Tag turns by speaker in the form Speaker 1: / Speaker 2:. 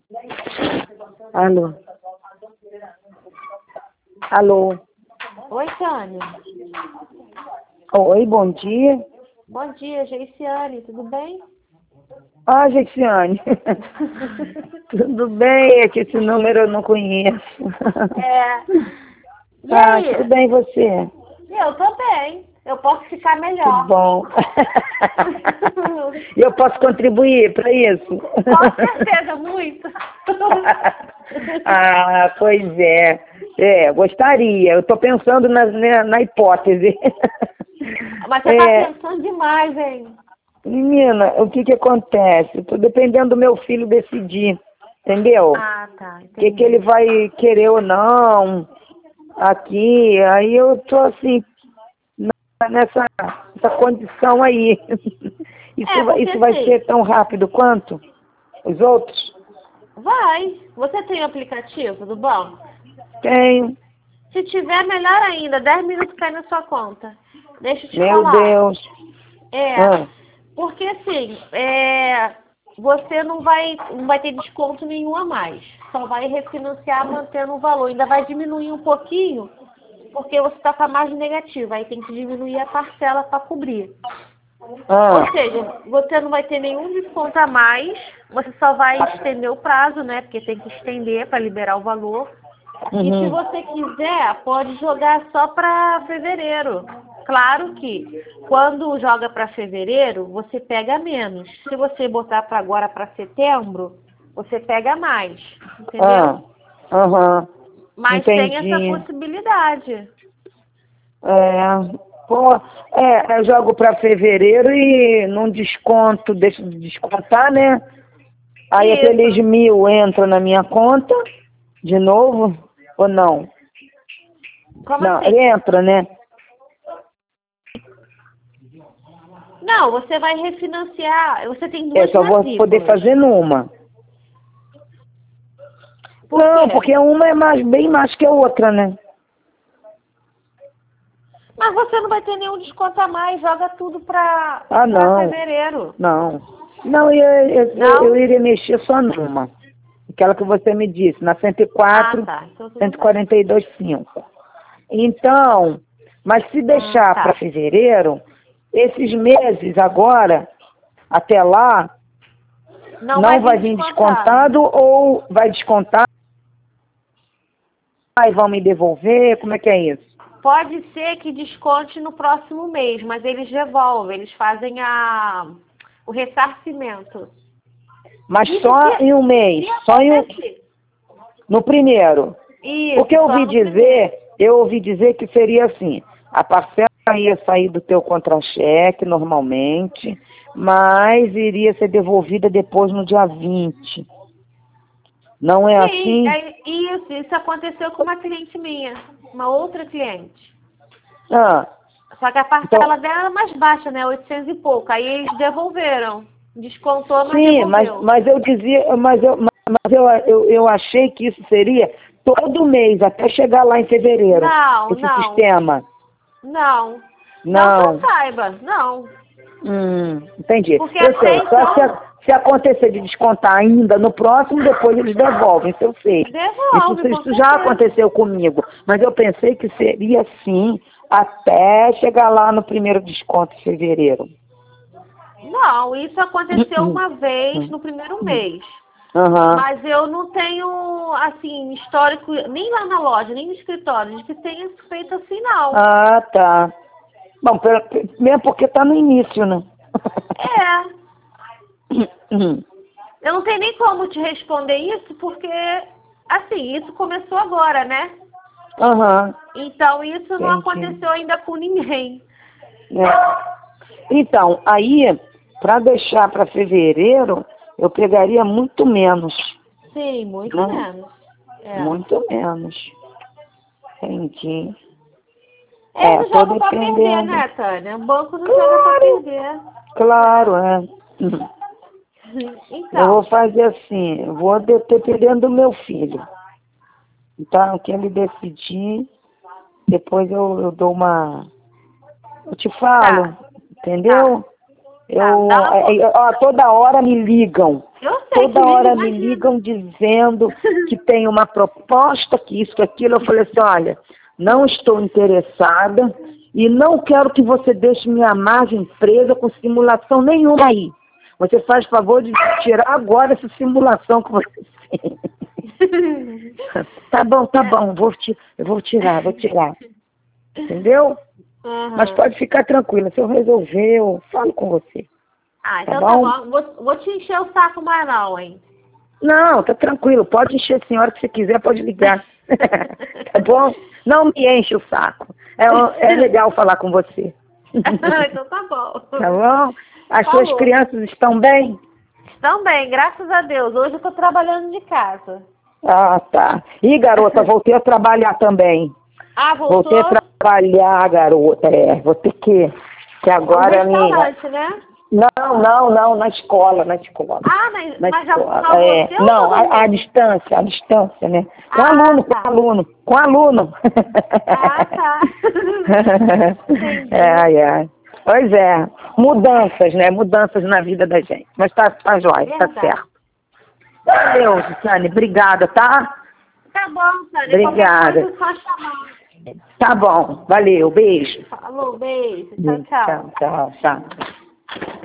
Speaker 1: Alô? Alô?
Speaker 2: Oi, Tânia.
Speaker 1: Oi, bom dia.
Speaker 2: Bom dia, Geiciane, tudo bem?
Speaker 1: Ah, Jexiane. Tudo bem? É que esse número eu não conheço.
Speaker 2: E
Speaker 1: Ah,
Speaker 2: aí?
Speaker 1: tudo bem, e você?
Speaker 2: Eu tô bem. Eu posso ficar
Speaker 1: Que
Speaker 2: melhor.
Speaker 1: bom. Eu posso contribuir para isso?
Speaker 2: Com certeza, muito.
Speaker 1: Ah, pois é. Gostaria. Eu estou pensando na hipótese.
Speaker 2: Mas você tá pensando demais, hein?
Speaker 1: Menina, o que acontece? Estou dependendo do meu filho decidir, entendeu?
Speaker 2: Ah, tá.
Speaker 1: O
Speaker 2: Entendi.
Speaker 1: que ele vai querer ou não aqui. Aí eu tô assim, nessa condição aí.
Speaker 2: Porque
Speaker 1: Isso vai
Speaker 2: assim,
Speaker 1: ser tão rápido quanto os outros?
Speaker 2: vai. Você tem aplicativo do banco?
Speaker 1: Tenho.
Speaker 2: Se tiver, melhor ainda. 10 minutos cai na sua conta. Deixa eu te
Speaker 1: Meu
Speaker 2: falar.
Speaker 1: Deus. Ah,
Speaker 2: Porque assim, você não vai ter desconto nenhum a mais. Só vai refinanciar mantendo o valor. Ainda vai diminuir um pouquinho, porque você está com a margem negativa. Aí tem que diminuir a parcela para cobrir. Ou seja, você não vai ter nenhum desconto a mais. Você só vai estender o prazo, né? Porque tem que estender para liberar o valor. E se
Speaker 1: uhum.
Speaker 2: você quiser, pode jogar só para fevereiro. Claro que quando joga para fevereiro, você pega menos. Se você botar para agora para setembro, você pega mais, entendeu?
Speaker 1: Aham.
Speaker 2: Mas tem essa
Speaker 1: Entendi.
Speaker 2: possibilidade.
Speaker 1: Eu jogo para fevereiro e não desconto, deixo de descontar, né? Aí aqueles
Speaker 2: Isso.
Speaker 1: 1.000 entram na minha conta de novo ou não?
Speaker 2: Como
Speaker 1: Não,
Speaker 2: assim?
Speaker 1: entra, né?
Speaker 2: Não, você vai refinanciar. Você tem
Speaker 1: Eu
Speaker 2: duas
Speaker 1: só vou poder
Speaker 2: matrículas.
Speaker 1: fazer numa.
Speaker 2: Por
Speaker 1: Não,
Speaker 2: quê?
Speaker 1: porque uma é bem mais que a outra, né?
Speaker 2: Mas você não vai ter nenhum desconto a mais. Joga tudo para
Speaker 1: Não,
Speaker 2: fevereiro.
Speaker 1: não. Não, eu
Speaker 2: Não?
Speaker 1: iria mexer só numa. Aquela que você me disse, na
Speaker 2: Ah,
Speaker 1: 104,
Speaker 2: tá. Então tudo bem.
Speaker 1: 142,5. Então, mas se deixar para
Speaker 2: Tá.
Speaker 1: fevereiro, esses meses agora, até lá,
Speaker 2: Não vai
Speaker 1: não vai
Speaker 2: vir
Speaker 1: vir
Speaker 2: descontado.
Speaker 1: descontado ou vai descontar e vão me devolver? Como é que é isso?
Speaker 2: Pode ser que desconte no próximo mês, mas eles devolvem, eles fazem o ressarcimento.
Speaker 1: Mas
Speaker 2: Isso
Speaker 1: só em um mês,
Speaker 2: se
Speaker 1: só
Speaker 2: acontecer.
Speaker 1: no primeiro. Porque
Speaker 2: Isso, só no primeiro.
Speaker 1: eu ouvi dizer que seria assim, a parcela ia sair do teu contra-cheque normalmente, mas iria ser devolvida depois no dia 20. Não é
Speaker 2: Sim,
Speaker 1: assim?
Speaker 2: isso aconteceu com uma cliente minha, uma outra cliente.
Speaker 1: Ah,
Speaker 2: Só que a
Speaker 1: então,
Speaker 2: parcela dela era mais baixa, né? 800 e pouco. Aí eles devolveram. Descontou, mas
Speaker 1: sim,
Speaker 2: devolveu.
Speaker 1: mas eu dizia, eu achei que isso seria todo mês, até chegar lá em fevereiro,
Speaker 2: Não,
Speaker 1: esse
Speaker 2: não,
Speaker 1: sistema.
Speaker 2: não. Não que eu
Speaker 1: Não.
Speaker 2: saiba, não.
Speaker 1: Entendi.
Speaker 2: Porque
Speaker 1: Eu
Speaker 2: até
Speaker 1: sei, só
Speaker 2: então,
Speaker 1: se acontecer de descontar ainda no próximo, depois eles devolvem, isso eu sei.
Speaker 2: devolve, com
Speaker 1: Isso já
Speaker 2: certeza.
Speaker 1: aconteceu comigo, mas eu pensei que seria assim até chegar lá no primeiro desconto de fevereiro.
Speaker 2: Não, isso aconteceu uma vez no primeiro mês.
Speaker 1: Aham.
Speaker 2: Mas eu não tenho, assim, histórico, nem lá na loja, nem no escritório, de que tenha feito assim, não.
Speaker 1: Ah, tá. Bom, mesmo porque tá no início, né?
Speaker 2: É, eu não tenho nem como te responder isso, porque, assim, isso começou agora, né?
Speaker 1: Aham.
Speaker 2: Então, isso não
Speaker 1: Entendi.
Speaker 2: aconteceu ainda com ninguém.
Speaker 1: Então, aí, para deixar para fevereiro, eu pegaria muito menos,
Speaker 2: Sim, muito
Speaker 1: né?
Speaker 2: menos. É.
Speaker 1: Muito menos. Entendi.
Speaker 2: Eles não
Speaker 1: Tô
Speaker 2: jogam pra perder,
Speaker 1: dependendo.
Speaker 2: né, Tânia? O banco não joga pra
Speaker 1: Claro,
Speaker 2: perder.
Speaker 1: claro, é. Eu vou
Speaker 2: Então,
Speaker 1: fazer assim, eu vou dependendo do meu filho. Então, o que ele decidir, depois eu dou uma. Eu te falo,
Speaker 2: tá,
Speaker 1: entendeu?
Speaker 2: tá. Dá uma...
Speaker 1: Toda hora me ligam.
Speaker 2: Eu
Speaker 1: toda hora me ligam dizendo que tem uma proposta, que isso, que aquilo. Eu falei assim, olha, não estou interessada e não quero que você deixe minha margem presa com simulação nenhuma aí. Você faz favor de tirar agora essa simulação que você fez. Tá bom, eu vou tirar. Entendeu?
Speaker 2: Uhum.
Speaker 1: Mas pode ficar tranquila, se eu resolver, eu falo com você.
Speaker 2: Ah, então tá bom. Vou te encher o saco mais não, hein?
Speaker 1: Não, tá tranquilo, pode encher a senhora que você quiser, pode ligar. Tá bom? Não me enche o saco. É legal falar com você.
Speaker 2: Então tá bom.
Speaker 1: Tá bom? As suas crianças estão bem?
Speaker 2: Estão bem, graças a Deus. Hoje eu tô trabalhando de casa.
Speaker 1: Ah, tá. Ih, garota, voltei a trabalhar também.
Speaker 2: Ah, voltou?
Speaker 1: Voltei a trabalhar, garota. Vou ter que agora...
Speaker 2: No restaurante, né?
Speaker 1: Não, na escola.
Speaker 2: Ah, mas já
Speaker 1: escola.
Speaker 2: você ou
Speaker 1: Não, a distância, né? Com aluno.
Speaker 2: Ah, tá.
Speaker 1: Pois é, mudanças, né? Mudanças na vida da gente. Mas tá jóia, tá certo. Valeu, Sani, obrigada, tá?
Speaker 2: Tá bom, Sani.
Speaker 1: Obrigada.
Speaker 2: Qualquer coisa, só chamar.
Speaker 1: Tá bom, valeu, beijo.
Speaker 2: Falou, beijo. Tchau.
Speaker 1: Tchau.